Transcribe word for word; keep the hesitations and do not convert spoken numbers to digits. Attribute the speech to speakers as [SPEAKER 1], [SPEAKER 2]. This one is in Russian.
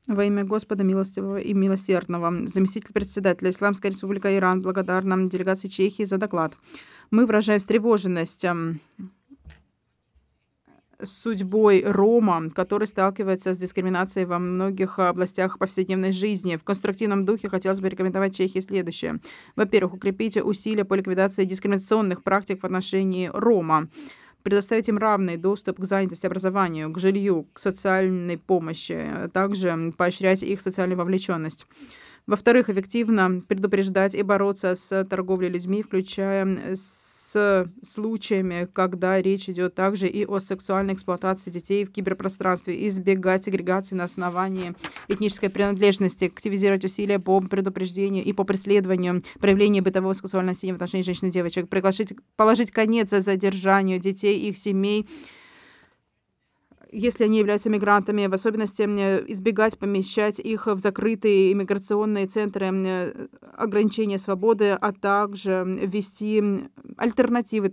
[SPEAKER 1] Во имя Господа милостивого и милосердного. Заместитель председателя Исламская Республика Иран благодарна делегации Чехии за доклад. Мы выражаем встревоженность ам, судьбой Рома, который сталкивается с дискриминацией во многих областях повседневной жизни. В конструктивном духе хотелось бы рекомендовать Чехии следующее. Во-первых, укрепить усилия по ликвидации дискриминационных практик в отношении Рома, предоставить им равный доступ к занятости, образованию, к жилью, к социальной помощи, а также поощрять их социальную вовлеченность. Во-вторых, эффективно предупреждать и бороться с торговлей людьми, включая с случаями, когда речь идет также и о сексуальной эксплуатации детей в киберпространстве, избегать сегрегации на основании этнической принадлежности, активизировать усилия по предупреждению и по преследованию проявления бытового сексуального насилия в отношении женщин и девочек, приглашить, положить конец задержанию детей и их семей, если они являются мигрантами, в особенности избегать помещать их в закрытые иммиграционные центры ограничения свободы, а также ввести альтернативы